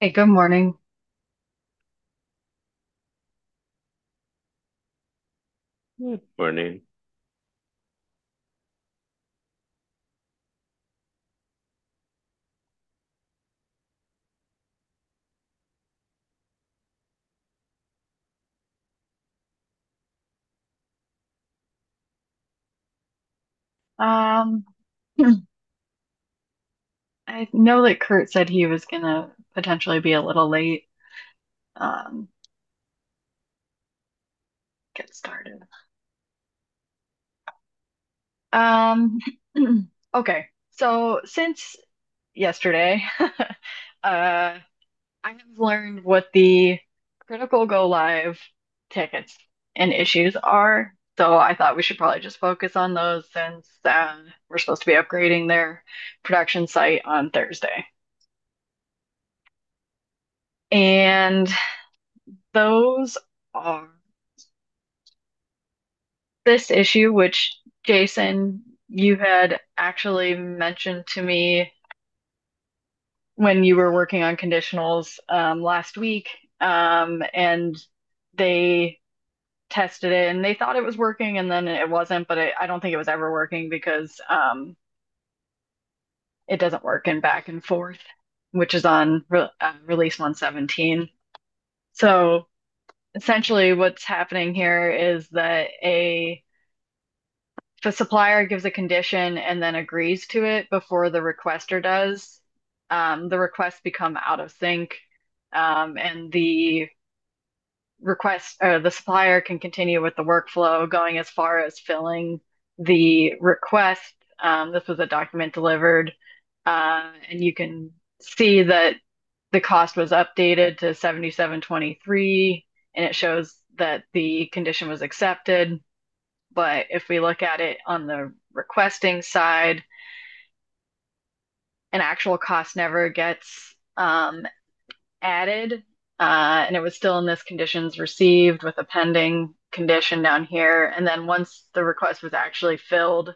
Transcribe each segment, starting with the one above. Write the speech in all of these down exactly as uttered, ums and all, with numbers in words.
Hey, good morning. Good morning. Um, I know that Kurt said he was gonna potentially be a little late. Um, get started. Um, okay. So since yesterday, uh, I have learned what the critical go live tickets and issues are. So I thought we should probably just focus on those since uh, we're supposed to be upgrading their production site on Thursday. And those are this issue, which Jason, you had actually mentioned to me when you were working on conditionals um, last week, um, and they tested it and they thought it was working, and then it wasn't. But it, I don't think it was ever working because um, it doesn't work in back and forth, which is on re uh, release one seventeen. So essentially, what's happening here is that a if a supplier gives a condition and then agrees to it before the requester does, um, the requests become out of sync, um, and the request or the supplier can continue with the workflow going as far as filling the request. Um, this was a document delivered, uh, and you can see that the cost was updated to seventy-seven twenty-three, and it shows that the condition was accepted. But if we look at it on the requesting side, an actual cost never gets um, added. Uh, and it was still in this conditions received with a pending condition down here. And then once the request was actually filled,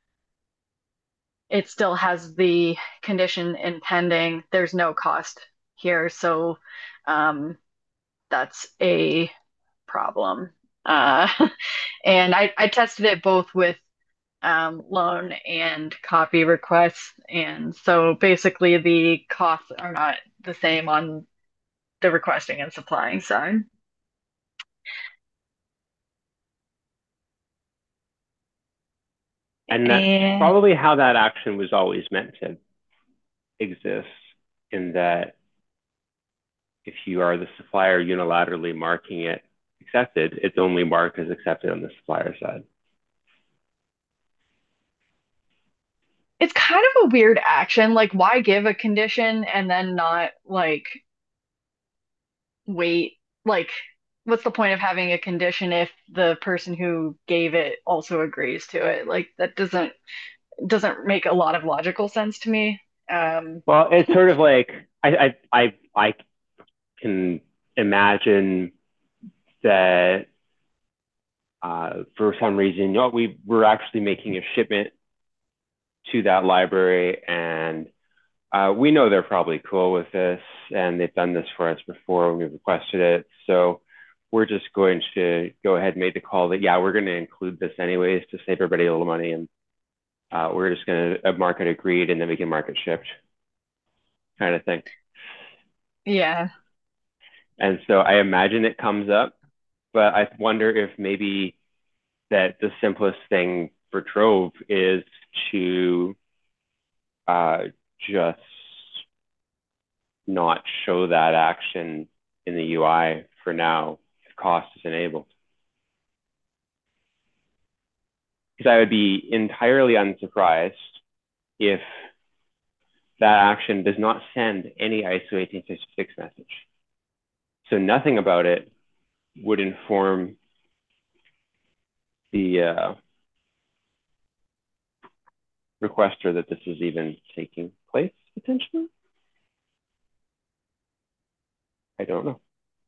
it still has the condition in pending. There's no cost here. So um, that's a problem. Uh, and I, I tested it both with um, loan and copy requests. And so basically the costs are not the same on the requesting and supplying side. And that's And probably how that action was always meant to exist, in that if you are the supplier unilaterally marking it accepted, it's only marked as accepted on the supplier side. it's kind of a weird action. Like, why give a condition and then not like wait? Like, what's the point of having a condition if the person who gave it also agrees to it? Like, that doesn't doesn't make a lot of logical sense to me. Um, Well, it's sort of like I I I, I can imagine that uh, for some reason, you know, we were actually making a shipment to that library, and Uh, we know they're probably cool with this, and they've done this for us before when we requested it. So we're just going to go ahead and make the call that, yeah, we're going to include this anyways to save everybody a little money. And uh, we're just going to mark it agreed, and then we can mark it shipped kind of thing. yeah. And so I imagine it comes up, but I wonder if maybe that the simplest thing for Trove is to uh, just not show that action in the U I for now if cost is enabled. Because I would be entirely unsurprised if that action does not send any I S O eighteen fifty-six message. So nothing about it would inform the uh, requester that this is even taking place potentially. I don't know.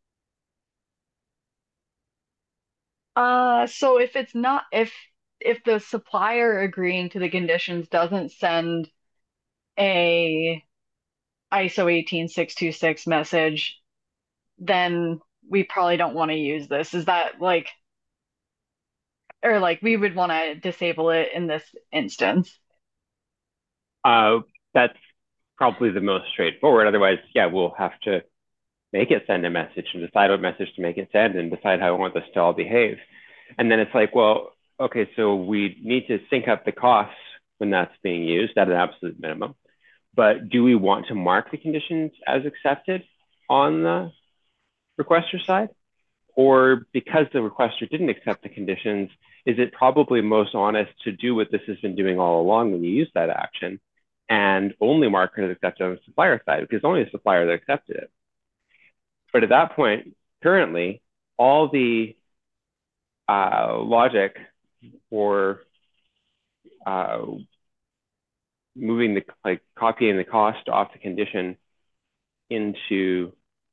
Uh, so if it's not if if the supplier agreeing to the conditions doesn't send a I S O one eight six two six message, then we probably don't want to use this. Is that like, or like we would want to disable it in this instance? Uh, that's probably the most straightforward. Otherwise, yeah, we'll have to make it send a message and decide what message to make it send and decide how we want this to all behave. And then it's like, well, okay, so we need to sync up the costs when that's being used at an absolute minimum. But do we want to mark the conditions as accepted on the requester side? Or because the requester didn't accept the conditions, is it probably most honest to do what this has been doing all along when you use that action and only mark it as accepted on the supplier side because only the supplier that accepted it. But at that point, currently, all the uh, logic for uh, moving the like copying the cost off the condition into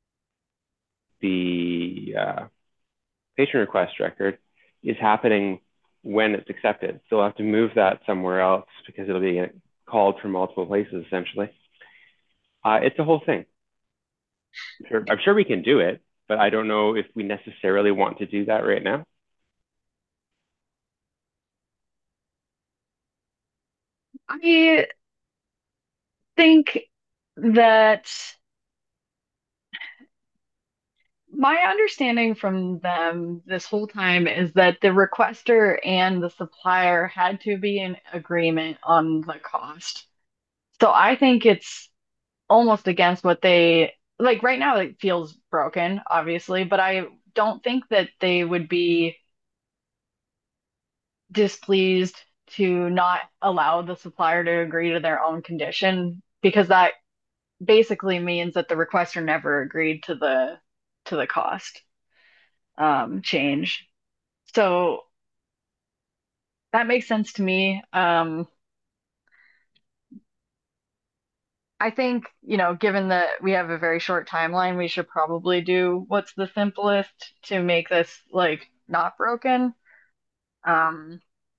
the uh, patient request record is happening when it's accepted. So we'll have to move that somewhere else because it'll be called from multiple places essentially. Uh, it's a whole thing. I'm sure, I'm sure we can do it, but I don't know if we necessarily want to do that right now. I think that my understanding from them this whole time is that the requester and the supplier had to be in agreement on the cost. So I think it's almost against what they like right now it feels broken, obviously, but I don't think that they would be displeased to not allow the supplier to agree to their own condition because that basically means that the requester never agreed to the to the cost um, change. So that makes sense to me. Um, I think, you know, given that we have a very short timeline, we should probably do what's the simplest to make this like not broken. Um,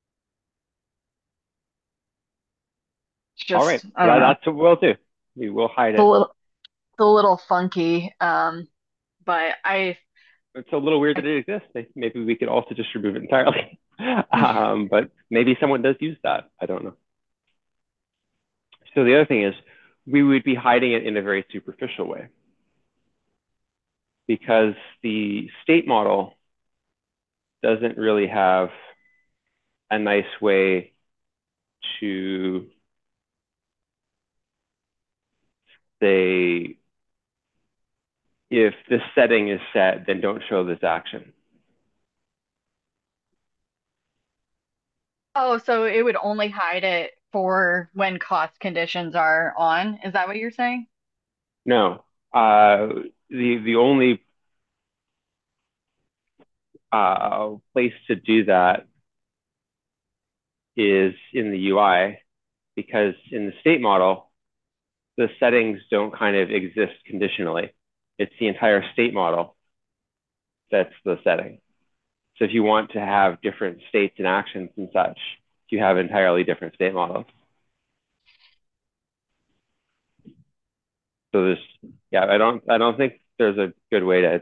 All right, just I don't that, know. that's what we'll do. We will hide It's a it. little it's a little funky. Um, but I, It's a little weird I that it exists. Maybe we could also just remove it entirely. um, but maybe someone does use that. I don't know. So the other thing is we would be hiding it in a very superficial way because the state model doesn't really have a nice way to say, if this setting is set, then don't show this action. oh, so it would only hide it for when cost conditions are on. Is that what you're saying? No, uh, the, the only uh, place to do that is in the U I because in the state model, the settings don't kind of exist conditionally. It's the entire state model that's the setting. So if you want to have different states and actions and such, you have entirely different state models. So there's, yeah, I don't, I don't think there's a good way to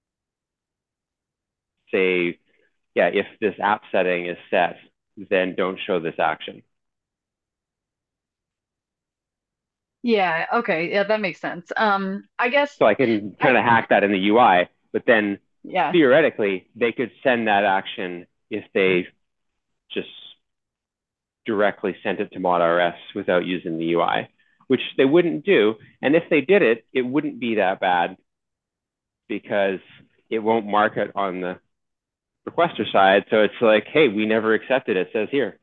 say, yeah, if this app setting is set, then don't show this action. Yeah, okay. Yeah, that makes sense. Um, I guess So I can I kind of hack that in the U I, but then yeah. theoretically, they could send that action if they just directly sent it to ModRS without using the U I, which they wouldn't do. And if they did it, it wouldn't be that bad because it won't mark it on the requester side. So it's like, hey, we never accepted it, says here.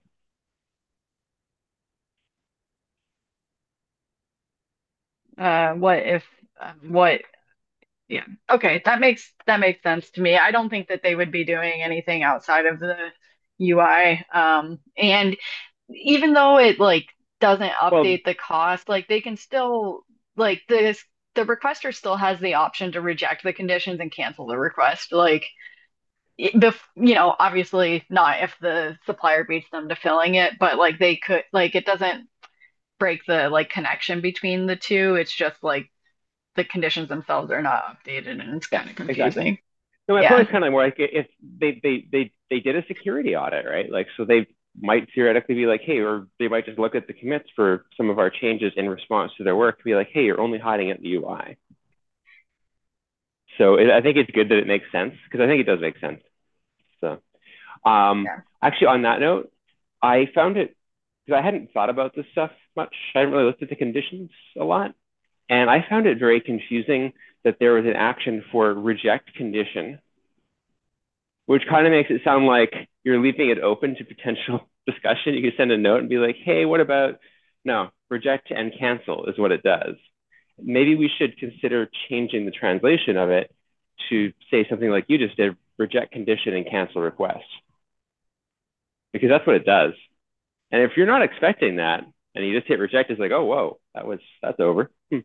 Uh, what if uh, what yeah. Okay, that makes that makes sense to me. I don't think that they would be doing anything outside of the U I. Um, and even though it like doesn't Well, update the cost, like they can still like this the requester still has the option to reject the conditions and cancel the request. Like it- bef you know, obviously not if the supplier beats them to filling it, but like they could like it doesn't break the like connection between the two. It's just like the conditions themselves are not updated and it's kind of Exactly. confusing. No, my point Yeah. is kind of more like if they they they they did a security audit, right? Like, so they might theoretically be like, hey, or they might just look at the commits for some of our changes in response to their work, be like, hey, you're only hiding it in the U I. So it, I think it's good that it makes sense because I think it does make sense. So, um, Yeah. actually, on that note, I found it because I hadn't thought about this stuff much. I hadn't really looked at the conditions a lot, and I found it very confusing that there was an action for reject condition, which kind of makes it sound like you're leaving it open to potential discussion. You could send a note and be like, hey, what about, no, reject and cancel is what it does. Maybe we should consider changing the translation of it to say something like you just did, reject condition and cancel request, because that's what it does. And if you're not expecting that and you just hit reject, it's like, oh, whoa, that was, that's over. Hmm.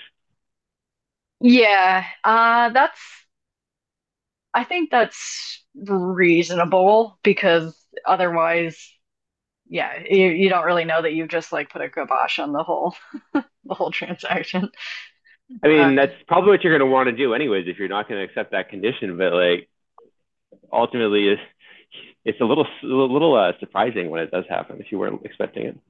Yeah. Uh, that's, I think that's reasonable because otherwise, yeah, you, you don't really know that you've just like put a kibosh on the whole the whole transaction. I Uh, mean, that's probably what you're going to want to do anyways if you're not going to accept that condition. But like, ultimately, it's, it's a little, a little uh, surprising when it does happen if you weren't expecting it.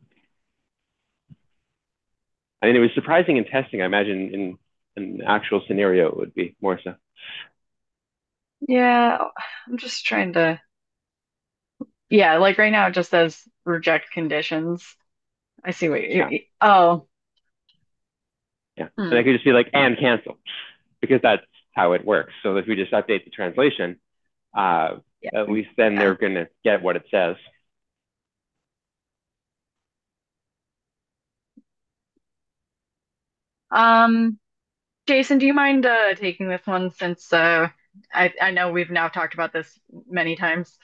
I mean, it was surprising in testing. I imagine in an actual scenario, it would be more so. yeah, I'm just trying to, yeah, like right now it just says reject conditions. I see what Yeah, you, oh, yeah. And I hmm, could just be like, and cancel, because that's how it works. So if we just update the translation, uh, yeah, at least then yeah. they're going to get what it says. Um, Jason, do you mind uh taking this one since uh I I know we've now talked about this many times.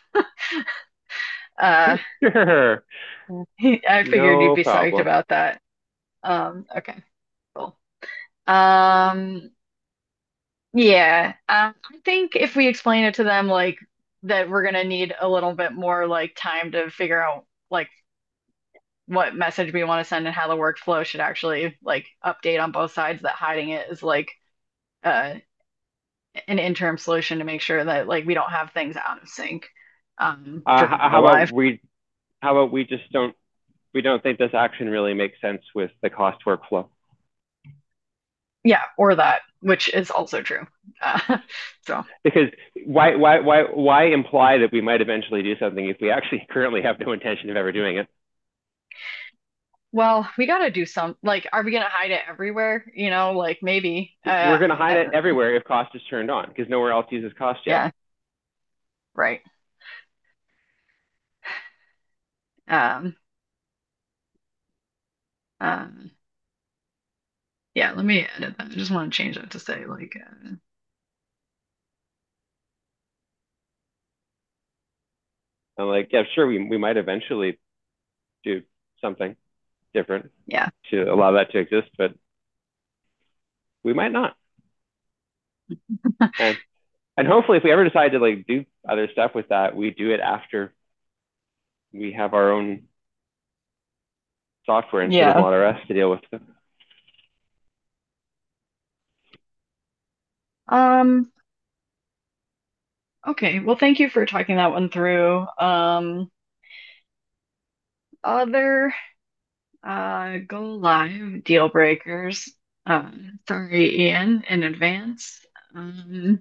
Uh, Sure, I figured you'd no be psyched problem. about that. Um, okay, cool. Um, yeah, um, I think if we explain it to them like that we're gonna need a little bit more like time to figure out like what message we want to send and how the workflow should actually like update on both sides, that hiding it is like uh an interim solution to make sure that like we don't have things out of sync um Uh, during how go about live. we, how about we just don't, we don't think this action really makes sense with the cost workflow? Yeah, or that, which is also true. Uh, so Because why, why, why, why imply that we might eventually do something if we actually currently have no intention of ever doing it? well, we got to do some like, are we gonna hide it everywhere? You know, like maybe. We're Uh, going to hide it uh everywhere if cost is turned on because nowhere else uses cost yet. yeah, right. Um, um, yeah, let me edit that. I just want to change that to say like, uh, I'm like, yeah, sure, we, we might eventually do something different yeah, to allow that to exist, but we might not. And and hopefully if we ever decide to like do other stuff with that, we do it after we have our own software instead of yeah. Model S to deal with them. Um, okay. Well, thank you for talking that one through. Um, other uh go live deal breakers. Uh, sorry, Ian, in advance. Um,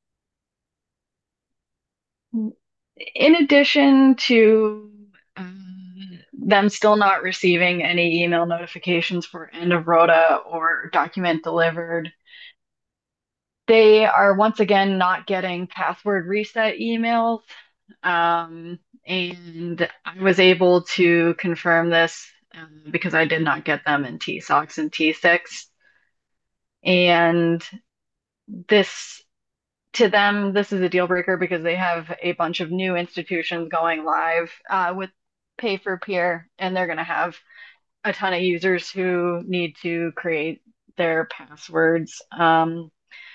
in addition to um, them still not receiving any email notifications for end of rota or document delivered, they are once again not getting password reset emails. Um, and I was able to confirm this um, because I did not get them in T SOX and T six. And this, to them, this is a deal breaker because they have a bunch of new institutions going live uh, with pay for peer, and they're going to have a ton of users who need to create their passwords. Um,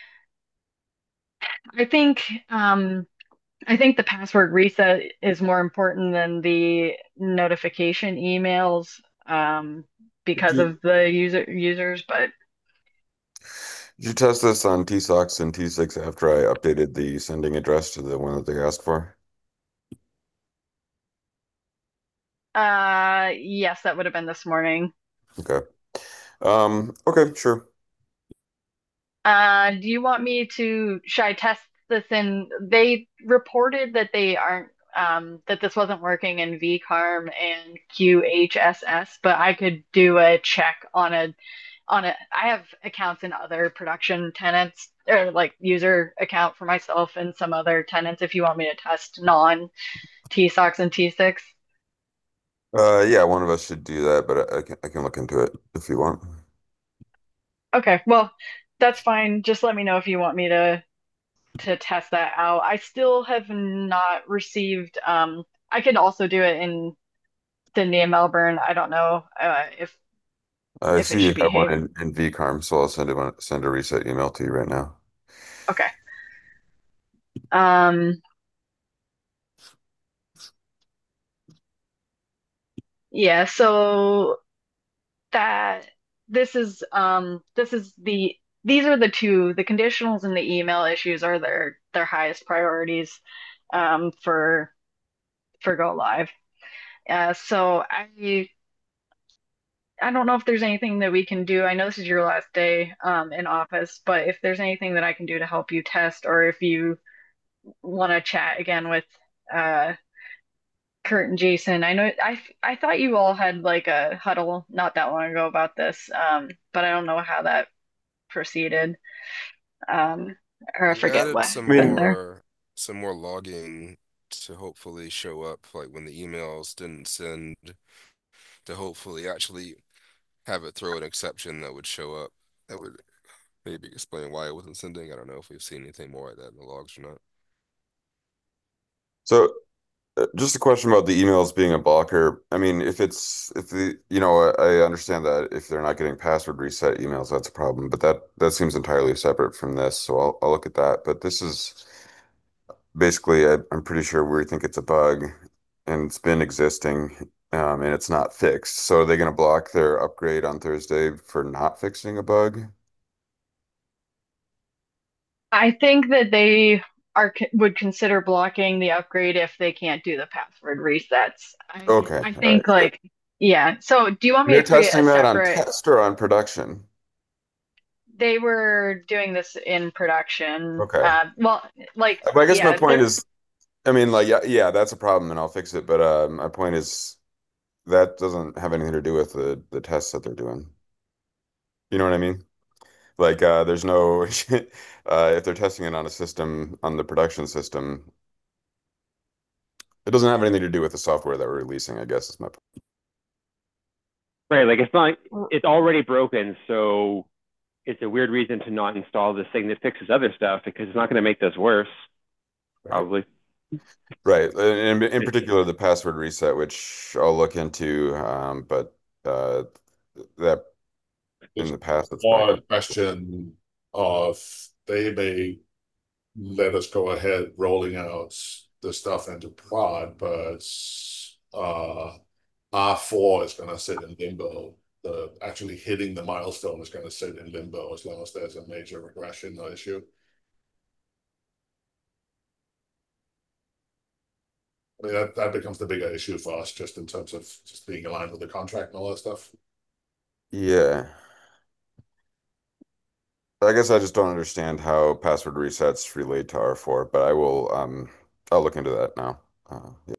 I think um, I think the password reset is more important than the notification emails. Um, Did because you of the user users, but did you test this on T SOX and T six after I updated the sending address to the one that they asked for? uh yes, that would have been this morning. Okay. Um, okay, sure. Uh, do you want me to, should I test this in, they reported that they aren't, um, that this wasn't working in V CARM and Q H S S, but I could do a check on a, on a, I have accounts in other production tenants or like user account for myself and some other tenants if you want me to test non T SOX and T six. Uh, yeah, one of us should do that, but I, I can I can look into it if you want. Okay, well, that's fine. Just let me know if you want me to to test that out. I still have not received. Um, I could also do it in Sydney and Melbourne. I don't know uh, if I if it see you should have one behave. in, in V CARM, so I'll send it send a reset email to you right now. Okay. Um, yeah. So that this is um this is the these are the two the conditionals and the email issues are their their highest priorities um for for go live. Uh, so I I don't know if there's anything that we can do. I know this is your last day um, in office, but if there's anything that I can do to help you test, or if you want to chat again with uh, Kurt and Jason, I know I I thought you all had like a huddle not that long ago about this, um, but I don't know how that proceeded, um, or I We forget added what some I happened mean, there. more some more logging to hopefully show up like when the emails didn't send to hopefully actually have it throw an exception that would show up. That would maybe explain why it wasn't sending. I don't know if we've seen anything more like that in the logs or not. so uh, just a question about the emails being a blocker. I mean, if it's if the you know I I understand that if they're not getting password reset emails, that's a problem. But that that seems entirely separate from this, so I'll I'll look at that. But this is basically I, I'm pretty sure we think it's a bug, and it's been existing, um, and it's not fixed. So are they going to block their upgrade on Thursday for not fixing a bug? I think that they are would consider blocking the upgrade if they can't do the password resets. I Okay, I all right. think like yeah. So do you want And me they're to create a testing that on separate? test or on production? They were doing this in production. Okay. Uh, well, like But I guess my yeah, point they're is, I mean, like, yeah, yeah, that's a problem, and I'll fix it. But uh, my point is that doesn't have anything to do with the the tests that they're doing. You know what I mean? Like, uh, there's no, uh, if they're testing it on a system, on the production system, it doesn't have anything to do with the software that we're releasing, I guess is my point. Right, like it's not, it's already broken, so it's a weird reason to not install this thing that fixes other stuff because it's not going to make this worse, Right. probably. Right. And in, in particular, the password reset, which I'll look into, um, but uh, that in There's the past, it's been a more a couple. question of they may let us go ahead rolling out the stuff into prod, but uh, R four is going to sit in limbo. The actually hitting the milestone is going to sit in limbo as long as there's a major regression or issue. I mean, that, that becomes the bigger issue for us just in terms of just being aligned with the contract and all that stuff. Yeah. I guess I just don't understand how password resets relate to R four, but I will um I'll look into that now. Uh, yeah.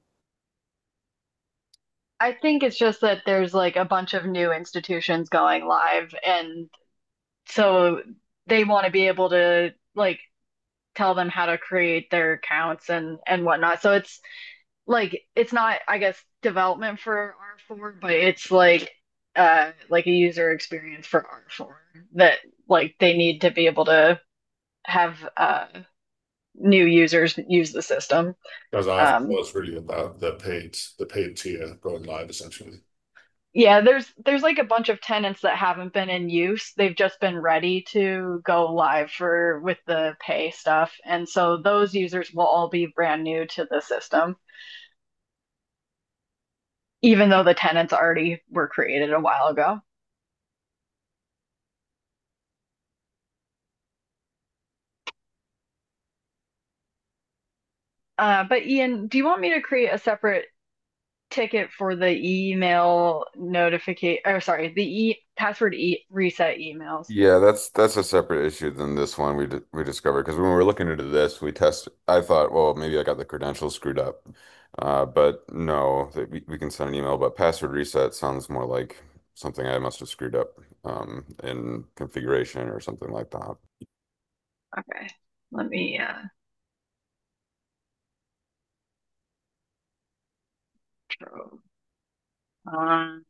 I think it's just that there's like a bunch of new institutions going live, and so they want to be able to like tell them how to create their accounts and and whatnot. So it's like it's not, I guess, development for R four, but it's like uh like a user experience for R four that like they need to be able to have uh new users use the system. Because R Um four is really about the paid the paid tier going live essentially. yeah, there's there's like a bunch of tenants that haven't been in use. They've just been ready to go live for with the pay stuff. And so those users will all be brand new to the system. even though the tenants already were created a while ago. Uh, but Ian, do you want me to create a separate ticket for the email notification, or sorry, the e password e reset emails? Yeah, that's that's a separate issue than this one we d we discovered because when we were looking into this, we test. I thought, well, maybe I got the credentials screwed up, uh, but no, that we, we can send an email. But password reset sounds more like something I must have screwed up um, in configuration or something like that. Okay, let me uh throw on.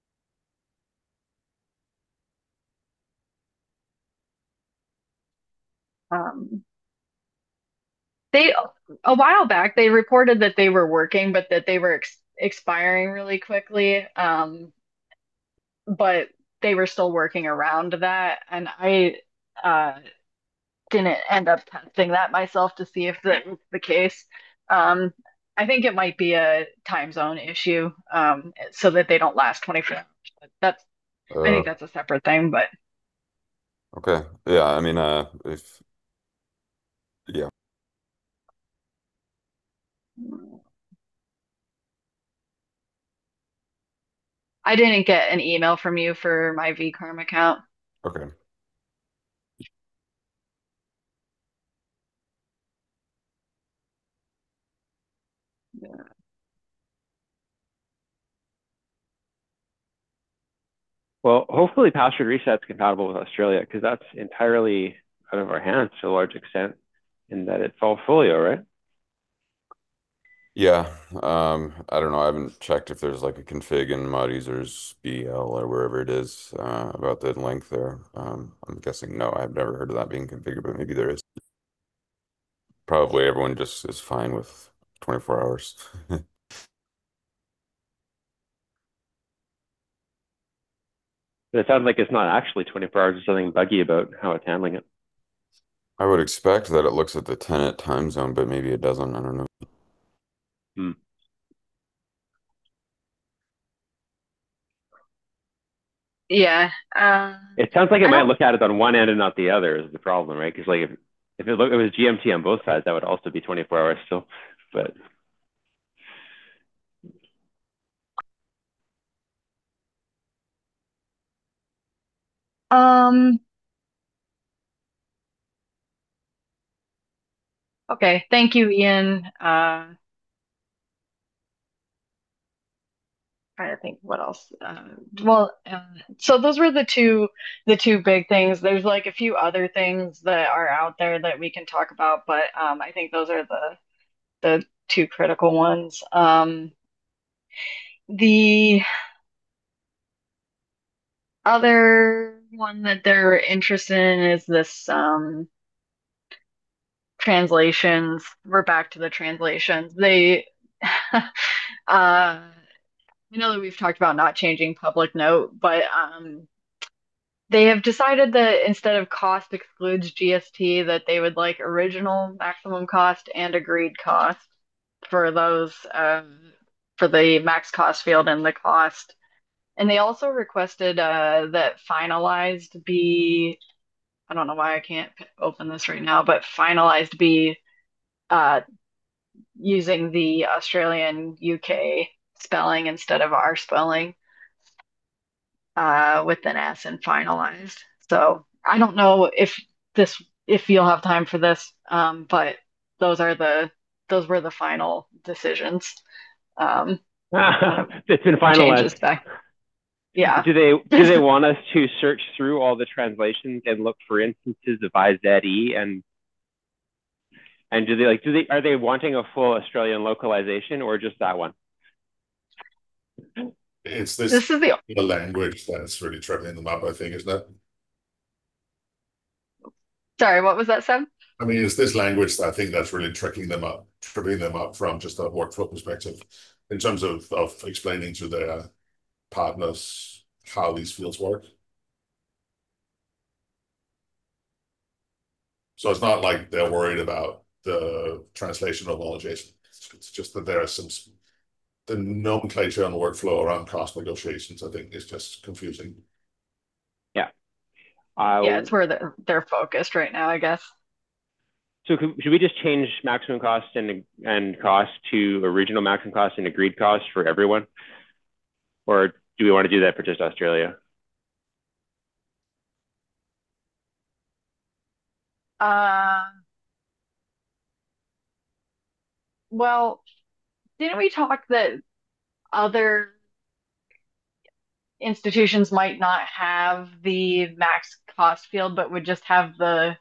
Um, they a while back they reported that they were working, but that they were ex expiring really quickly. Um, but they were still working around that, and I uh didn't end up testing that myself to see if that was the case. Um, I think it might be a time zone issue, um, so that they don't last twenty-four hours. But that's, I Uh, think that's a separate thing, but okay, yeah, I mean, uh, if yeah, I didn't get an email from you for my vCarm account. okay, Well, hopefully password reset's compatible with Australia because that's entirely out of our hands to a large extent in that it's all Folio, right? yeah. Um, I don't know. I haven't checked if there's like a config in mod users B L or wherever it is uh, about the length there. Um, I'm guessing no. I've never heard of that being configured, but maybe there is. Probably everyone just is fine with twenty-four hours. But it sounds like it's not actually twenty-four hours. There's something buggy about how it's handling it. I would expect that it looks at the tenant time zone, but maybe it doesn't. I don't know. Hmm. Yeah. Uh, It sounds like it I might don't, look at it on one end and not the other is the problem, right? Because like if, if it, look, it was G M T on both sides, that would also be twenty-four hours still. But um, okay. Thank you, Ian. Uh, trying to think what else. Uh, well, uh, so those were the two the two big things. There's like a few other things that are out there that we can talk about, but um, I think those are the the two critical ones. Um, the other one that they're interested in is this um, translations. We're back to the translations. They, uh, I know that we've talked about not changing public note, but um, they have decided that instead of cost excludes G S T, that they would like original maximum cost and agreed cost for those um, for the max cost field and the cost. And they also requested uh, that finalized be, I don't know why I can't open this right now, but finalized be uh, using the Australian U K spelling instead of our spelling uh, with an S and finalized. So I don't know if this if you'll have time for this, um, but those are the those were the final decisions. Um, kind of it's been changes finalized. back. Yeah. Do they do they want us to search through all the translations and look for instances of I Z E and and do they like do they are they wanting a full Australian localization or just that one? It's this This is the the language that's really tripping them up, I think, isn't it? sorry, what was that, Seb? I mean, it's this language that I think that's really tricking them up, tripping them up from just a workflow perspective, in terms of of explaining to their partners how these fields work. So it's not like they're worried about the translation of knowledge. It's just that there are some the nomenclature and workflow around cost negotiations, I think, is just confusing. Yeah. Uh, Yeah, it's where they're they're focused right now, I guess. so could, should we just change maximum cost and and cost to original maximum cost and agreed cost for everyone, or do we want to do that for just Australia? Uh, well, didn't we talk that other institutions might not have the max cost field, but would just have the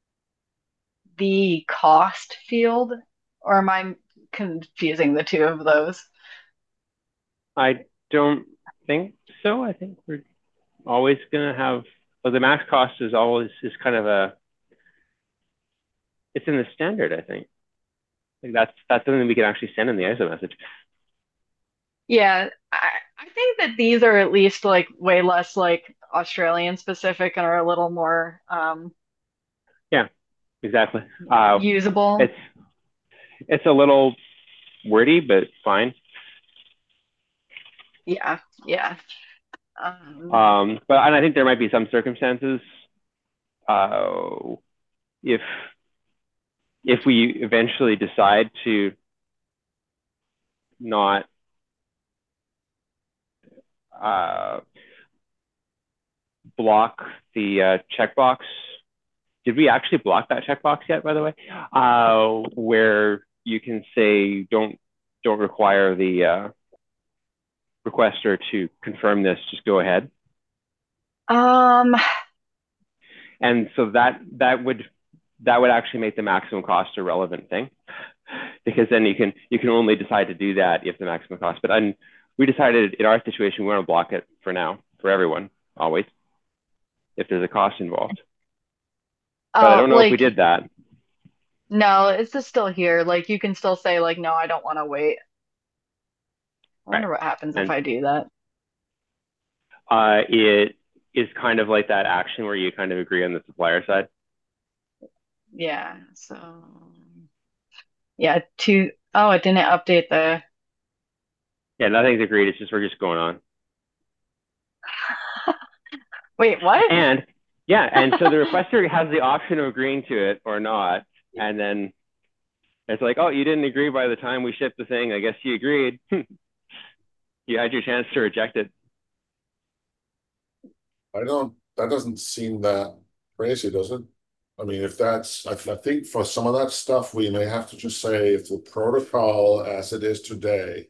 the cost field? Or am I confusing the two of those? I don't think so. I think we're always going to have, well, the max cost is always is kind of a, it's in the standard, I think. Like that's that's something we can actually send in the I S O message. Yeah, I, I think that these are at least like way less like Australian specific and are a little more um, Yeah, exactly. Uh, usable. it's it's a little wordy, but fine. Yeah, yeah. Um, Um, but and I think there might be some circumstances uh, if if we eventually decide to not uh, block the uh, checkbox. Did we actually block that checkbox yet, by the way? Uh, where you can say don't don't require the uh, requester to confirm this, just go ahead. um, And so that that would that would actually make the maximum cost a relevant thing, because then you can you can only decide to do that if the maximum cost. But un, we decided in our situation we want to block it for now for everyone always if there's a cost involved. But I uh, don't know if we like did that. no, it's just still here. Like you can still say like no, I don't want to wait. I Right. wonder what happens if And I do that. uh, it is kind of like that action where you kind of agree on the supplier side. Yeah, so yeah, two oh, it didn't update the Yeah, nothing's agreed. It's just we're just going on. wait, what? And yeah, and so the requester has the option of agreeing to it or not. And then it's like, oh, you didn't agree by the time we shipped the thing. I guess you agreed. You had your chance to reject it. I don't, that doesn't seem that crazy, does it? I mean, if that's, I, I think for some of that stuff, we may have to just say if the protocol as it is today.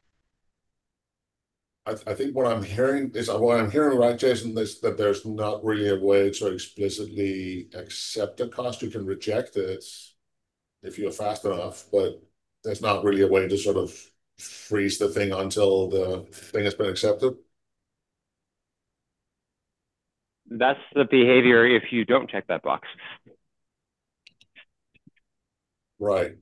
I, I think what I'm hearing is what I'm hearing, right, Jason, is that there's not really a way to explicitly accept a cost. You can reject it if you're fast enough, but there's not really a way to sort of freeze the thing until the thing has been accepted. That's the behavior if you don't check that box. Right.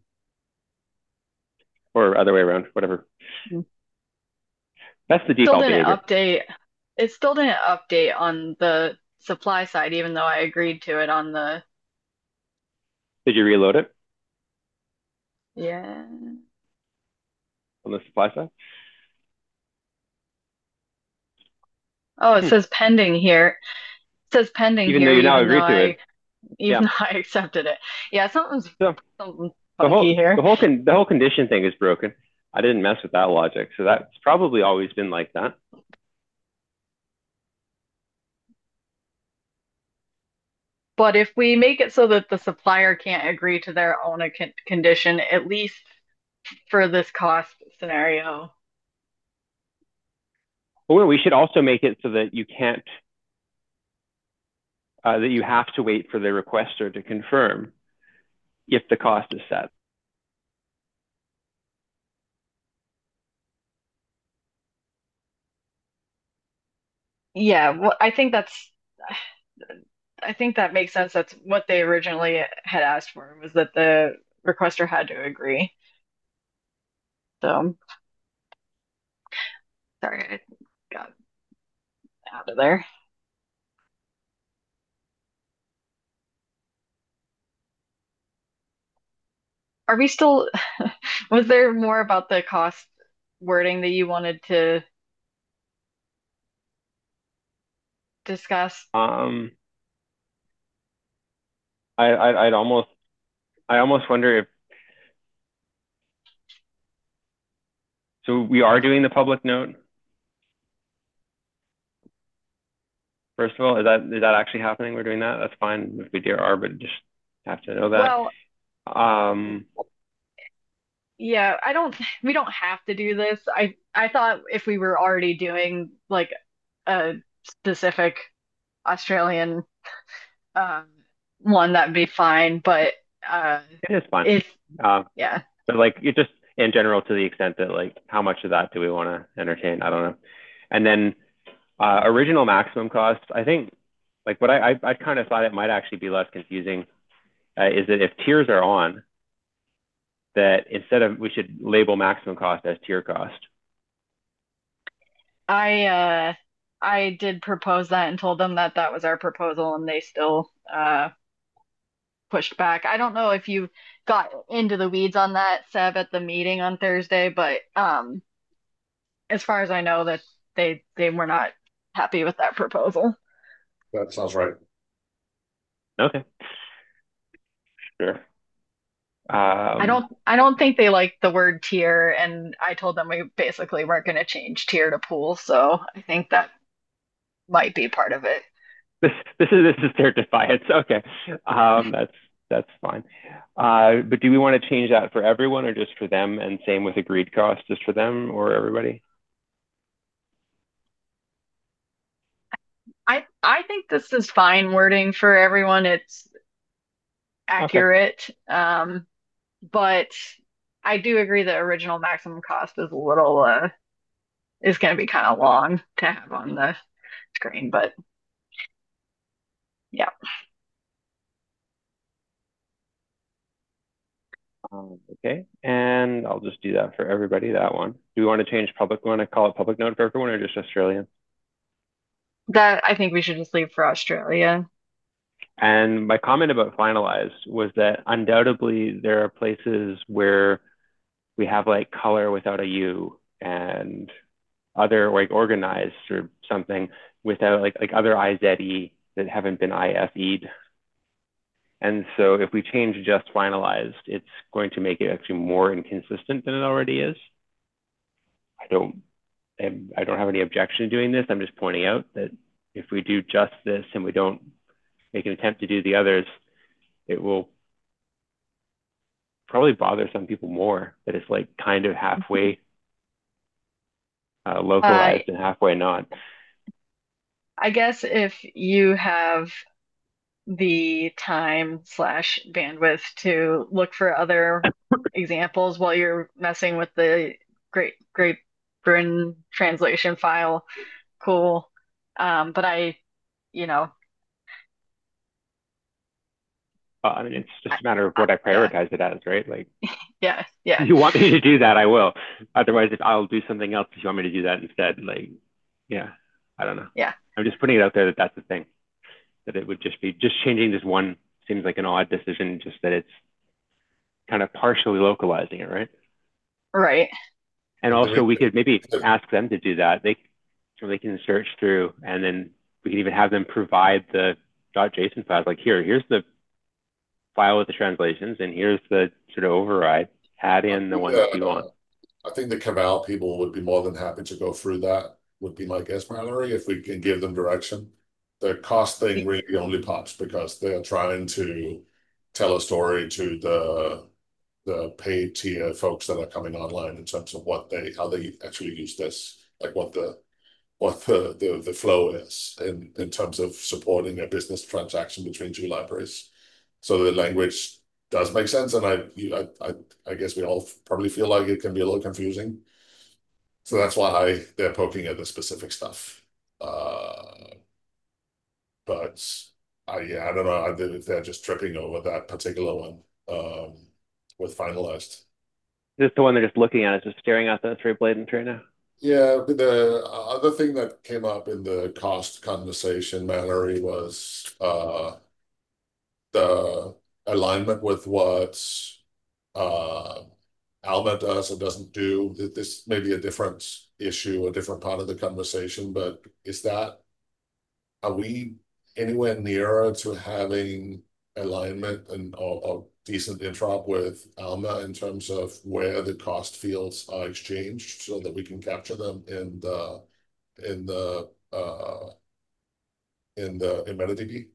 Or other way around, whatever. That's the Still default didn't behavior. update. It still didn't update on the supply side, even though I agreed to it on the Did you reload it yeah. on the supply side? Oh, it Hmm. says pending here. It says pending Even though here, you now even though agreed to I it. even Yeah. though I accepted it. Yeah, something's So something the funky whole the here. whole con, the whole condition thing is broken. I didn't mess with that logic, so that's probably always been like that. But if we make it so that the supplier can't agree to their own con condition, at least for this cost scenario. Well, we should also make it so that you can't uh, that you have to wait for the requester to confirm if the cost is set. Yeah, well, I think that's I think that makes sense. That's what they originally had asked for was that the requester had to agree. So sorry, I got out of there. Are we still, was there more about the cost wording that you wanted to discuss? Um, I, I I'd almost I almost wonder if so we are doing the public note. First of all, is that is that actually happening? We're doing that. That's fine if we do are, but just have to know that. Well, Um, yeah, I don't we don't have to do this. I I thought if we were already doing like a specific Australian um one that'd be fine, but uh it is fine. if Uh, yeah. but like it just in general to the extent that like how much of that do we want to entertain? I don't know. And then uh, original maximum cost. I think like what I I, I kind of thought it might actually be less confusing uh, is that if tiers are on, that instead of we should label maximum cost as tier cost. I uh I did propose that and told them that that was our proposal and they still uh pushed back. I don't know if you got into the weeds on that, Seb, at the meeting on Thursday, but um as far as I know that they they were not happy with that proposal. That sounds right. Okay, sure. I Um, don't I don't think they liked the word tier and I told them we basically weren't going to change tier to pool, so I think that might be part of it. this this is this is their defiance. Okay, um, that's that's fine. Uh, but do we want to change that for everyone or just for them? And same with agreed cost, just for them or everybody? I I think this is fine wording for everyone. It's Okay. accurate. Um, but I do agree that original maximum cost is a little uh is going to be kind of long to have on the screen, but yeah. Um, okay, and I'll just do that for everybody, that one. Do we want to change public, want to call it public note for everyone or just Australian? That I think we should just leave for Australia. And my comment about finalized was that undoubtedly there are places where we have like color without a U and other like organized or something without like like other I Z E that haven't been I F E'd. And so if we change just finalized, it's going to make it actually more inconsistent than it already is. I don't I don't have any objection to doing this. I'm just pointing out that if we do just this and we don't make an attempt to do the others, it will probably bother some people more that it's like kind of halfway uh, Uh, localized and halfway not. I guess if you have the time slash bandwidth to look for other examples while you're messing with the Great Great Britain translation file, cool. Um, but I, you know, Uh, I mean, it's just I, a matter of I, what I yeah, prioritize it as, right? Like, yeah, yeah, if you want me to do that, I will. Otherwise, if I'll do something else if you want me to do that instead, like, yeah, I don't know. yeah. I'm just putting it out there that that's the thing, that it would just be just changing this one seems like an odd decision, just that it's kind of partially localizing it, right? Right. And And also we, we could maybe ask them to do that. They so they can search through and then we can even have them provide the .json files. Like here, here's the file with the translations and here's the sort of override. Add I in the think, ones you want. uh, I think the Canal people would be more than happy to go through that, would be my guess, Mallory, if we can give them direction. The cost thing really only pops because they're trying to tell a story to the the paid tier folks that are coming online in terms of what they how they actually use this, like what the what the the, the flow is in in terms of supporting a business transaction between two libraries. So the language does make sense, and I I I, I guess we all probably feel like it can be a little confusing. So that's why they're poking at the specific stuff. Uh, but I yeah, I don't know if they're just tripping over that particular one um, with finalized. This is the one they're just looking at, is just staring at the three blading right now. Yeah, the other thing that came up in the cost conversation, Mallory, was uh, the alignment with what uh, Alma does or doesn't do. This may be a different issue, a different part of the conversation, but is that, are we anywhere nearer to having alignment and or, or decent interop with Alma in terms of where the cost fields are exchanged so that we can capture them in the in the uh in the in MetaDB?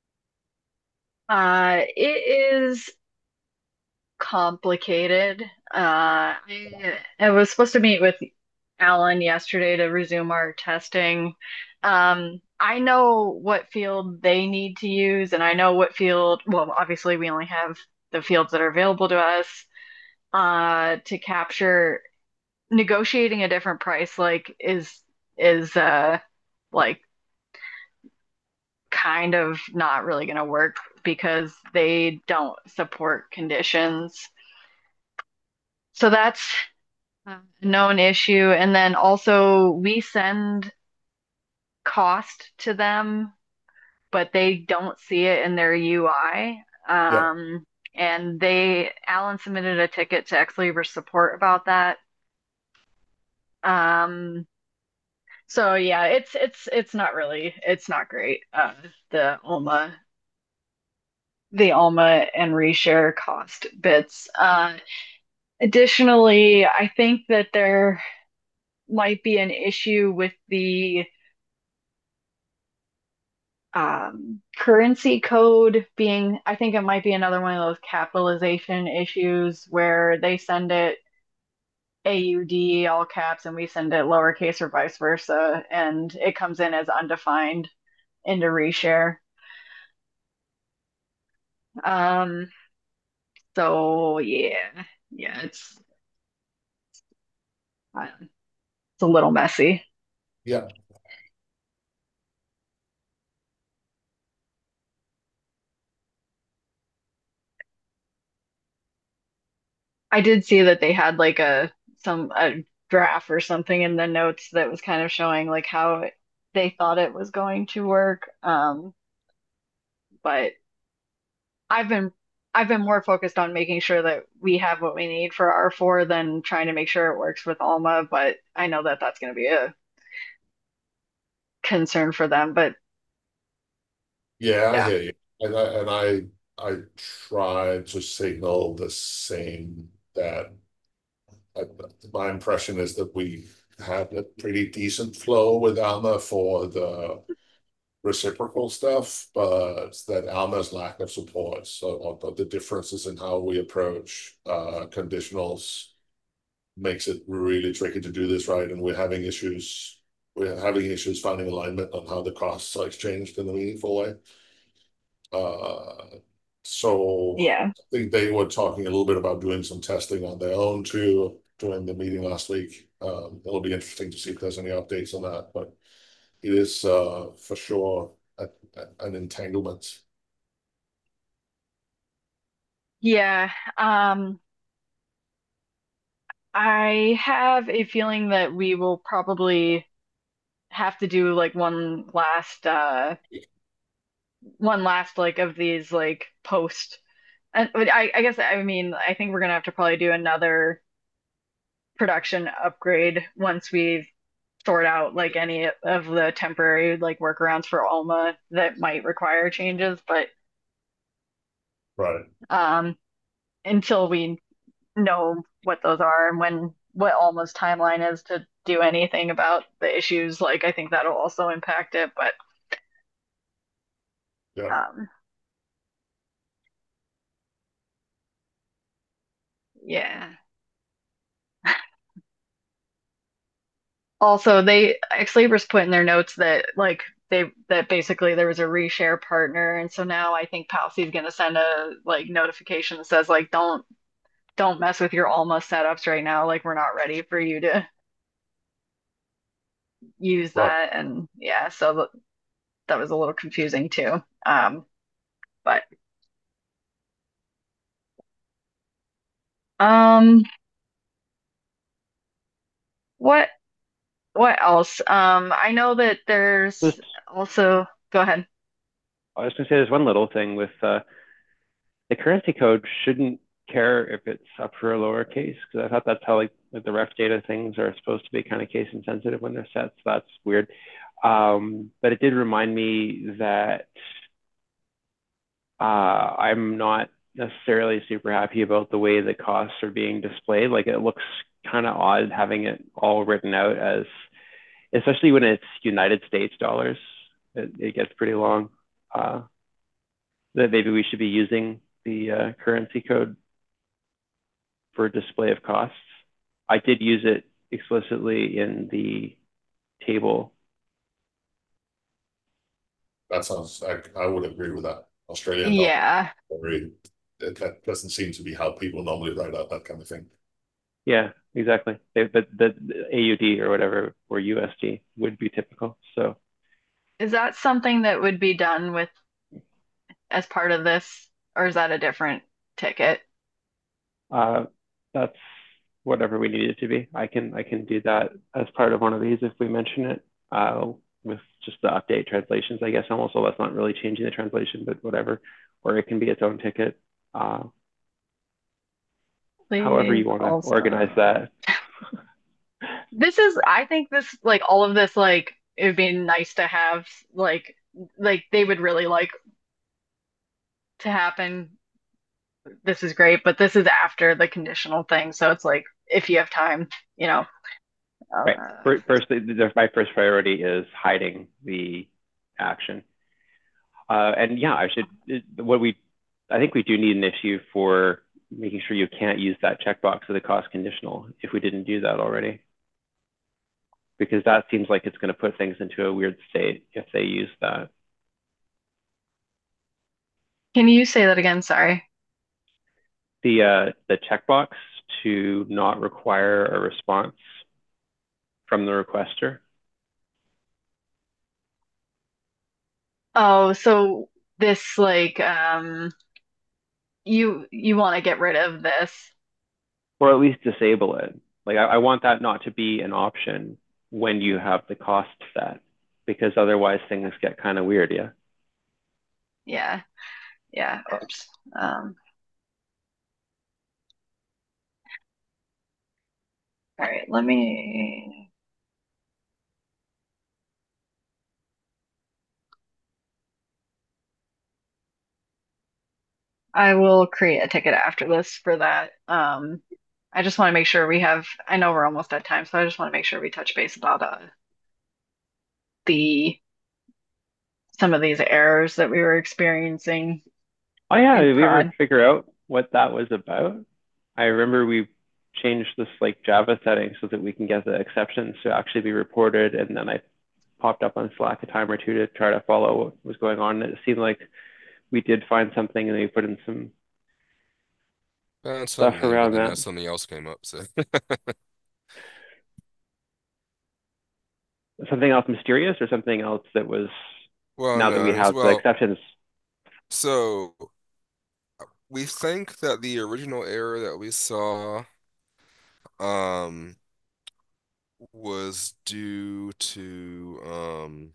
Uh, it is complicated. Uh, I, I was supposed to meet with Alan yesterday to resume our testing. Um, I know what field they need to use, and I know what field, well, obviously we only have the fields that are available to us uh, to capture. Negotiating a different price like is is uh like kind of not really going to work because they don't support conditions. So that's a known issue. And then also we send cost to them, but they don't see it in their U I. Yeah, Um, and they, Alan submitted a ticket to Xlibris support about that. Um, so yeah, it's it's it's not really it's not great. Uh, the Alma the Alma and reshare cost bits. Uh, additionally, I think that there might be an issue with the um, currency code being, I think it might be another one of those capitalization issues where they send it A U D all caps and we send it lowercase or vice versa, and it comes in as undefined into reshare. Um, so yeah, yeah, it's uh, it's a little messy. yeah, I did see that they had like a some a draft or something in the notes that was kind of showing like how it, they thought it was going to work. Um, but I've been I've been more focused on making sure that we have what we need for R four than trying to make sure it works with Alma. But I know that that's going to be a concern for them. But yeah, I yeah, hear you. And I and I I try to signal the same that I, my impression is that we had a pretty decent flow with Alma for the reciprocal stuff, but that Alma's lack of support, so or the differences in how we approach uh, conditionals makes it really tricky to do this right, and we're having issues. We're having issues finding alignment on how the costs are exchanged in a meaningful way. Uh, so yeah, I think they were talking a little bit about doing some testing on their own too during the meeting last week. Um, it'll be interesting to see if there's any updates on that, but it is uh, for sure a, a, an entanglement. yeah. Um, I have a feeling that we will probably have to do like one last uh one last like of these like post and I, I guess I mean I think we're gonna have to probably do another production upgrade once we sort out like any of the temporary like workarounds for Alma that might require changes, but Right. um until we know what those are and when what Alma's timeline is to do anything about the issues, like I think that'll also impact it, but Yeah. um yeah. Also, they Ex-Libris put in their notes that like they that basically there was a reshare partner, and so now I think Palsy is gonna send a like notification that says like don't don't mess with your Alma setups right now. Like we're not ready for you to use Right. that, and yeah, so th that was a little confusing too. Um, but um, what what else? Um, I know that there's Just, also go ahead. I was going to say there's one little thing with uh, the currency code shouldn't care if it's upper or lowercase because I thought that's how like, like the ref data things are supposed to be kind of case insensitive when they're set. So that's weird. Um, but it did remind me that uh, I'm not necessarily super happy about the way the costs are being displayed. Like it looks kind of odd having it all written out as, especially when it's United States dollars. It, it gets pretty long. Uh, that maybe we should be using the uh, currency code for display of costs. I did use it explicitly in the table. That sounds, I, I would agree with that. Australian dollar, Yeah. agree. That, that doesn't seem to be how people normally write out that kind of thing. Yeah, exactly. But the, the A U D or whatever, or U S D would be typical. So Is that something that would be done with as part of this, or is that a different ticket? uh, that's whatever we need it to be. I can I can do that as part of one of these if we mention it uh, with just the update translations, I guess almost. So that's not really changing the translation, but whatever. Or it can be its own ticket. Uh, however Please you want to organize also. that. This is, I think this, like all of this, like it would be nice to have, like, like they would really like to happen. This is great, but this is after the conditional thing, so it's like if you have time, you know. Right. Uh, First, my first priority is hiding the action. Uh, and yeah, I should, what we, I think we do need an issue for making sure you can't use that checkbox of the cost conditional if we didn't do that already. Because that seems like it's going to put things into a weird state if they use that. can you say that again? Sorry. The, uh, the checkbox to not require a response from the requester. Oh, so this like um you you want to get rid of this. Or at least disable it. Like I, I want that not to be an option when you have the cost set, because otherwise things get kind of weird. Yeah. Yeah. Yeah. Oops. Um, all right, let me I will create a ticket after this for that. Um, I just want to make sure we have, I know we're almost at time, so I just want to make sure we touch base about uh, the some of these errors that we were experiencing Oh yeah, in did we ever prod. figure out what that was about? I remember we changed this like Java setting so that we can get the exceptions to actually be reported, and then I popped up on Slack a time or two to try to follow what was going on. And it seemed like we did find something, and then we put in some Found stuff something, but around then that. that something else came up. So, Something else mysterious or something else that was well, now that we no, it's have the well. exceptions. So we think that the original error that we saw um was due to um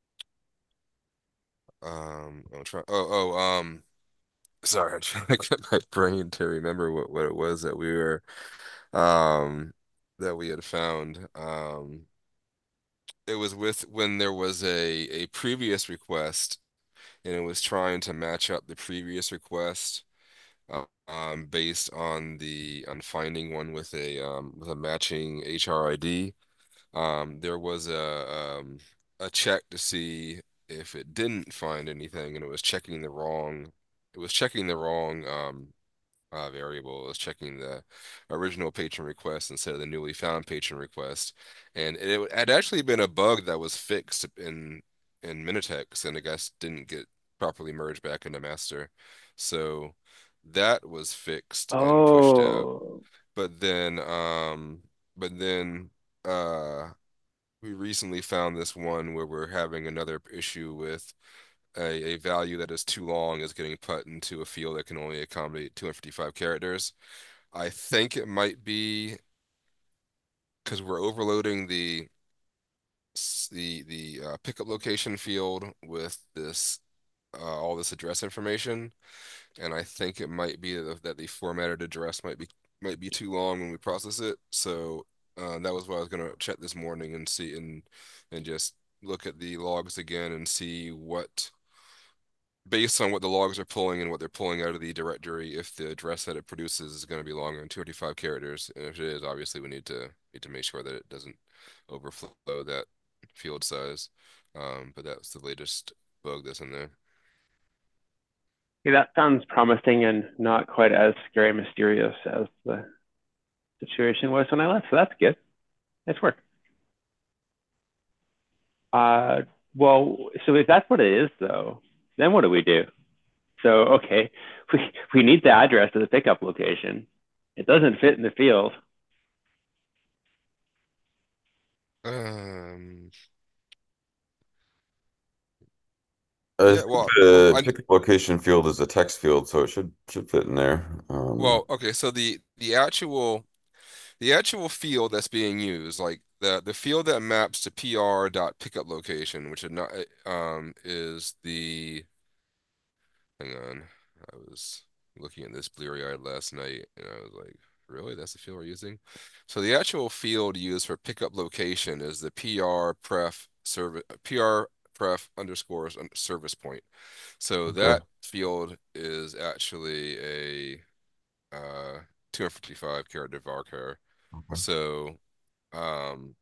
um I'm trying oh oh um sorry, I'm trying to get my brain to remember what what it was that we were um that we had found. Um it was with when there was a a previous request and it was trying to match up the previous request uh, um based on the on finding one with a um with a matching H R I D. Um, there was a um, a check to see if it didn't find anything, and it was checking the wrong. It was checking the wrong um, uh, variable. It was checking the original patron request instead of the newly found patron request, and it had actually been a bug that was fixed in in Minitex, and I guess didn't get properly merged back into master. So that was fixed and pushed out. Oh, But then, um, but then. Uh, we recently found this one where we're having another issue with a, a value that is too long is getting put into a field that can only accommodate two hundred fifty-five characters. I think it might be because we're overloading the the the uh, pickup location field with this uh, all this address information, and I think it might be that, that the formatted address might be might be too long when we process it. So uh, that was what I was gonna check this morning and see and and just look at the logs again and see what based on what the logs are pulling and what they're pulling out of the directory, if the address that it produces is going to be longer than two hundred fifty-five characters. And if it is, obviously we need to need to make sure that it doesn't overflow that field size. Um, but that's the latest bug that's in there. Okay, that sounds promising and not quite as scary and mysterious as the situation was when I left. So that's good. Nice work. Uh, well, so if that's what it is, though, then what do we do? So, okay, we, we need the address of the pickup location. It doesn't fit in the field. Um, I yeah, think well, well, the I pickup location field is a text field, so it should should fit in there. Um, well, okay, so the the actual the actual field that's being used, like the the field that maps to P R dot pickup location, which is not um is the hang on. I was looking at this bleary-eyed last night, and I was like, really? That's the field we're using? So the actual field used for pickup location is the P R pref service P R pref underscores un- service point. So okay. that field is actually a uh two hundred fifty-five character varchar. Okay. So um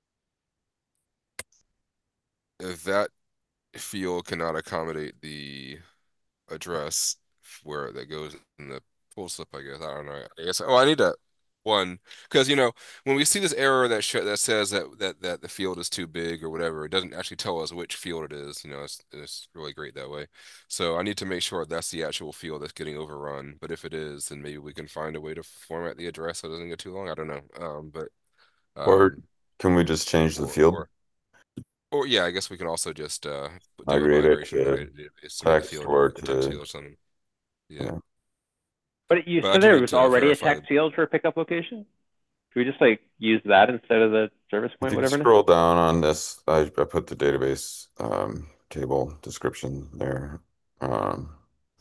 if that field cannot accommodate the address where that goes in the pull slip, I guess. I don't know. I guess oh I need to one because you know when we see this error that sh that says that that that the field is too big or whatever, it doesn't actually tell us which field it is. You know, it's it's really great that way. So I need to make sure that's the actual field that's getting overrun. But if it is, then maybe we can find a way to format the address so it doesn't get too long. I don't know. Um, but Or um, can we just change the or field? or or yeah, I guess we can also just uh do a Migrate it migration to right to make the text field or a text to field or something. Yeah. yeah. But you But I said do there need was to already a verify text the. field for pickup location. Can we just like use that instead of the service If point, you whatever it is? scroll down on this, I, I put the database um, table description there. Um,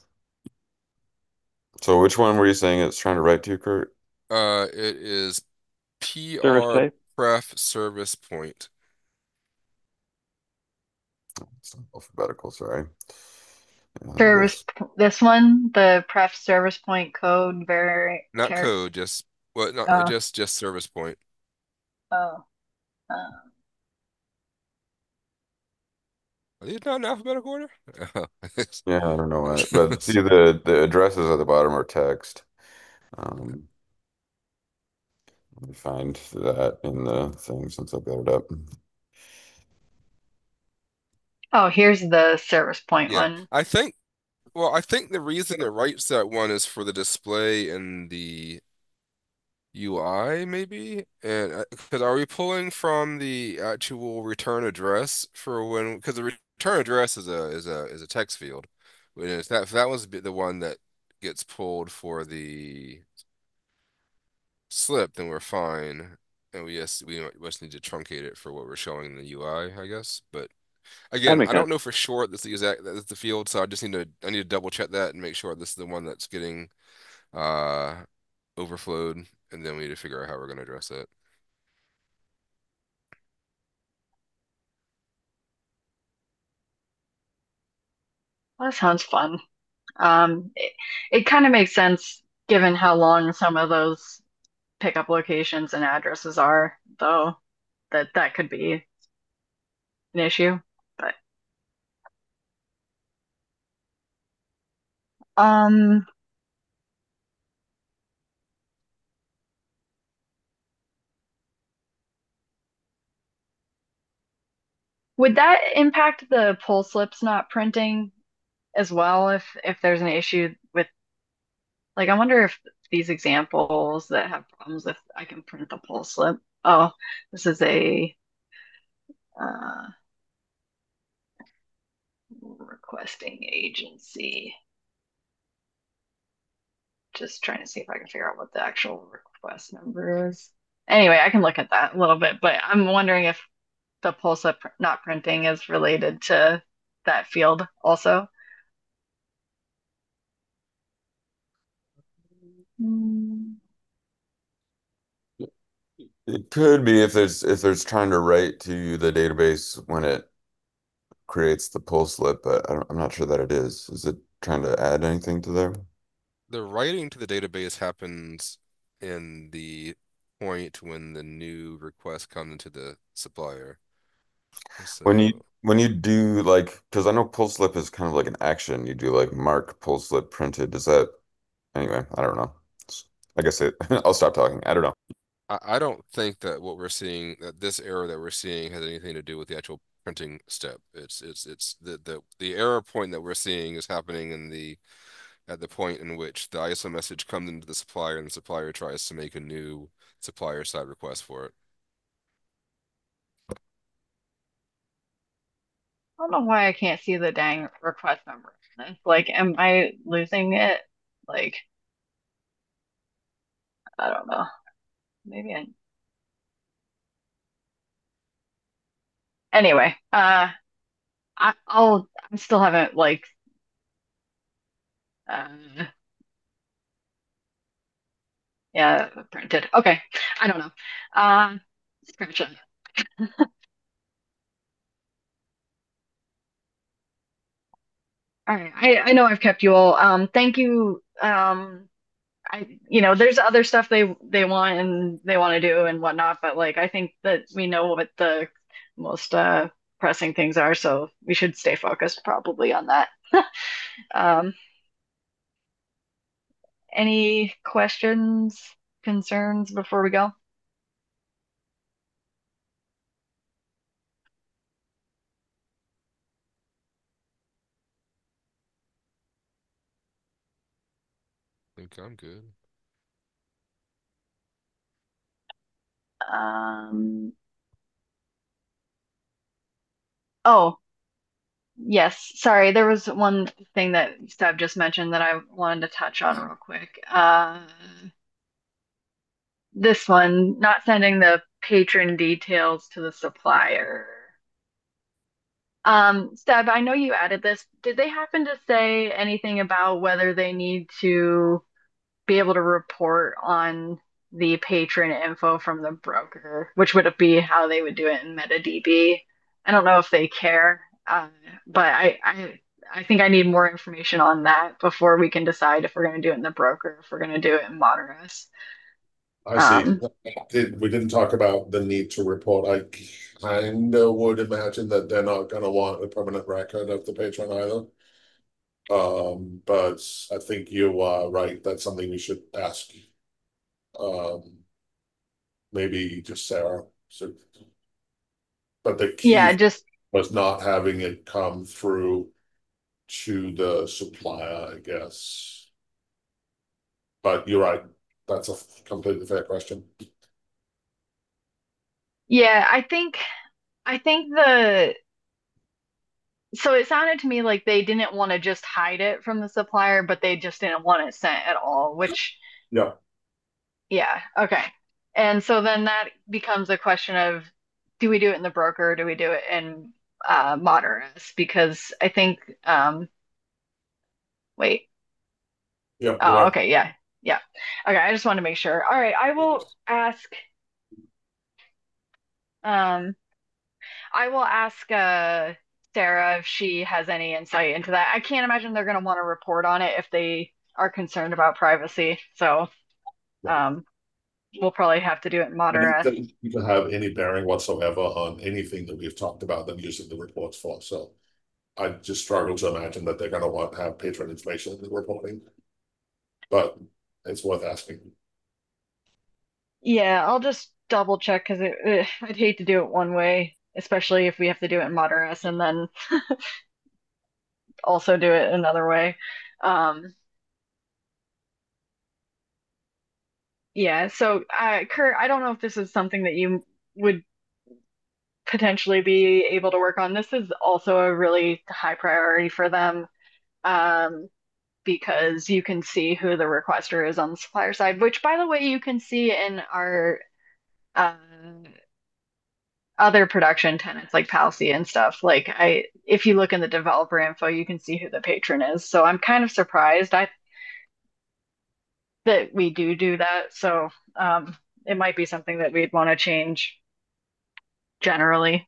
so which one were you saying it's trying to write to, Kurt? Uh, it is Service P R type, pref service point. It's alphabetical, sorry. And Service, this, this one, the pref service point code very Not char code, just well, not uh, just just service point. oh, uh, Are these not in alphabetical order? yeah, I don't know why, but see the the addresses at the bottom are text. Um, let me find that in the thing since I've got it up. oh, here's the service point Yeah, one. I think. Well, I think the reason it writes that one is for the display and the U I, maybe. And because are we pulling from the actual return address for when? Because the return address is a is a is a text field. When it's that if that was the one that gets pulled for the slip, then we're fine. And we just we just need to truncate it for what we're showing in the U I, I I guess. But That again, makes I don't sense. know for sure that's the exact that's the field, so I just need to I need to double check that and make sure this is the one that's getting uh overflowed, and then we need to figure out how we're going to address that. That sounds fun. Um, it, it kind of makes sense given how long some of those pickup locations and addresses are, though, that that could be an issue. But um, would that impact the pull slips not printing as well if if there's an issue with like I wonder if these examples that have problems if I can print the pull slip. Oh, this is a uh, requesting agency. Just trying to see if I can figure out what the actual request number is. Anyway, I can look at that a little bit, but I'm wondering if the pulse up not printing is related to that field also. Mm, It could be if there's if there's trying to write to the database when it creates the pull slip, but I don't, I'm not sure that it is. Is it trying to add anything to there? The writing to the database happens in the point when the new request comes into the supplier. When you So when you do like, because I know pull slip is kind of like an action. You do like mark pull slip printed. Does that anyway? I don't know. I guess it. I'll stop talking. I don't know. I, I don't think that what we're seeing, that this error that we're seeing has anything to do with the actual printing step. It's it's it's the the the error point that we're seeing is happening in the at the point in which the I S O message comes into the supplier and the supplier tries to make a new supplier side request for it. I don't know why I can't see the dang request number. Like, am I losing it? Like, I don't know. Maybe I. Anyway, uh, I, I'll. I still haven't like. Uh, yeah, printed. Okay, I don't know. Uh, scratch it. All right. I I know I've kept you all. Um, thank you. Um, I you know, there's other stuff they they want and they want to do and whatnot, but like I think that we know what the most uh pressing things are, so we should stay focused probably on that. Um, any questions, concerns before we go? I think I'm good. Um, oh, yes. Sorry, there was one thing that Steph just mentioned that I wanted to touch on real quick. Uh, this one, not sending the patron details to the supplier. Um, Steph, I know you added this. Did they happen to say anything about whether they need to be able to report on the patron info from the broker, which would be how they would do it in MetaDB? I don't know if they care, uh, but I, I I think I need more information on that before we can decide if we're going to do it in the broker, if we're going to do it in Modernist. I see. Um, Did, we didn't talk about the need to report. I kind of would imagine that they're not going to want a permanent record of the patron either. Um, but I think you are right. That's something we should ask. Um, maybe just Sarah. So, but the yeah, key just was not having it come through to the supplier, I guess. But you're right. That's a completely fair question. yeah, I think I think the so it sounded to me like they didn't want to just hide it from the supplier, but they just didn't want it sent at all, which, Yeah. yeah, okay. And so then that becomes a question of do we do it in the broker or do we do it in uh, Modernist? Because I think, um, wait, Yeah, you're oh, right. okay, yeah, yeah. Okay, I just want to make sure. All right, I will ask, um, I will ask uh, Sarah if she has any insight into that. I can't imagine they're going to want to report on it if they are concerned about privacy. So Yeah. um, we'll probably have to do it in And it Moderna. doesn't even have any bearing whatsoever on anything that we've talked about them using the reports for. So I just struggle to imagine that they're going to want to have patron information in the reporting, but it's worth asking. Yeah, I'll just double check because it, it, I'd hate to do it one way, especially if we have to do it in Moderna and then also do it another way. Um, yeah, so uh, Kurt, I don't know if this is something that you would potentially be able to work on. This is also a really high priority for them, um, because you can see who the requester is on the supplier side, which, by the way, you can see in our uh, other production tenants like Palsy and stuff. Like I, if you look in the developer info, you can see who the patron is. So I'm kind of surprised. I that we do do that. So um, it might be something that we'd want to change generally.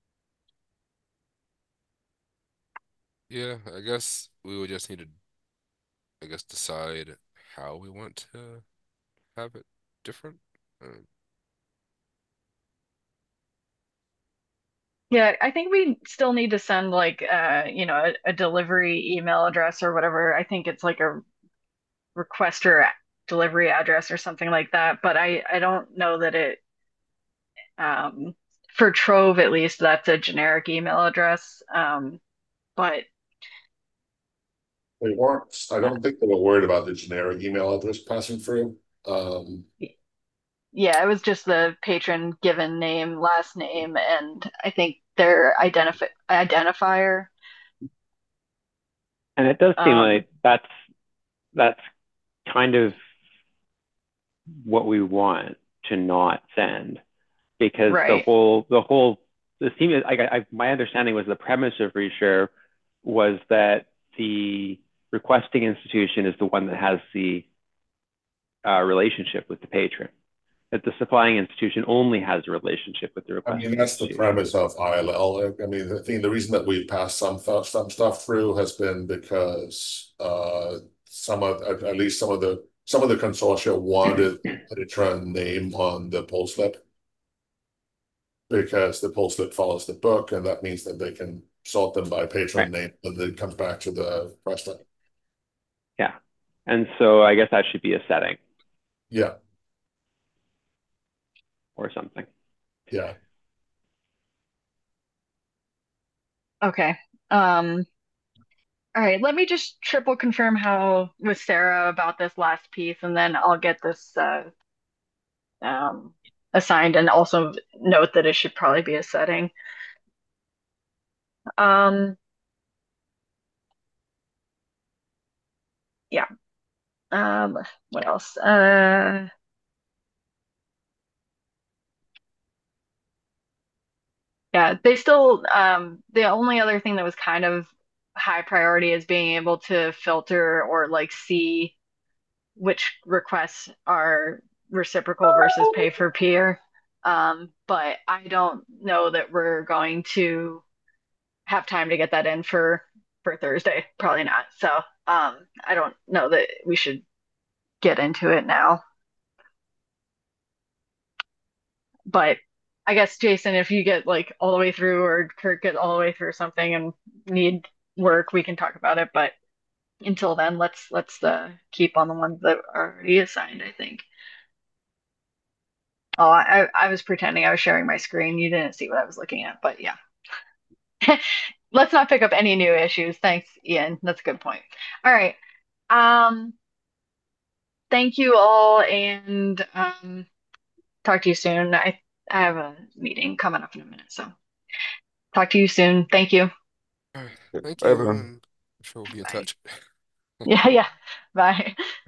Yeah, I guess we would just need to, I guess, decide how we want to have it different. Uh, Yeah, I think we still need to send like uh, you know, a, a delivery email address or whatever. I think it's like a requester delivery address or something like that. But I I don't know that it um for Trove at least that's a generic email address. Um, but They weren't, I uh, don't think they were worried about the generic email address passing through. Um, yeah, it was just the patron given name, last name, and I think their identif identifier. And it does seem Um, like that's that's kind of what we want to not send because the right. whole the whole the theme is I, I my understanding was the premise of reshare was that the requesting institution is the one that has the uh, relationship with the patron. That the supplying institution only has a relationship with the I mean, requesting that's the institution. premise of I L L. I mean, I think the reason that we passed some th some stuff through has been because uh, some of at, at least some of the some of the consortia wanted a patron name on the poll slip because the poll slip follows the book, and that means that they can sort them by patron Right. name, and then it comes back to the president. Yeah. And so I guess that should be a setting Yeah, or something. yeah. Okay. Um, all right, let me just triple confirm how with Sarah about this last piece, and then I'll get this uh, um, assigned, and also note that it should probably be a setting. Um, yeah. Um, what else? Uh, yeah, they still, um, the only other thing that was kind of high priority is being able to filter or like see which requests are reciprocal versus pay for peer. Um, but I don't know that we're going to have time to get that in for for Thursday. Probably not. So, um, I don't know that we should get into it now. But I guess Jason, if you get like all the way through or Kirk get all the way through something and need work, we can talk about it. But until then, let's let's uh, keep on the ones that are already assigned, I think. Oh, I I was pretending I was sharing my screen. You didn't see what I was looking at, but yeah. Let's not pick up any new issues. Thanks, Ian. That's a good point. All right. Um, thank you all and um talk to you soon. I I have a meeting coming up in a minute, so talk to you soon. Thank you. Thank Bye, you, everyone. and I'm sure we'll be in Bye. touch. Yeah, yeah. Bye.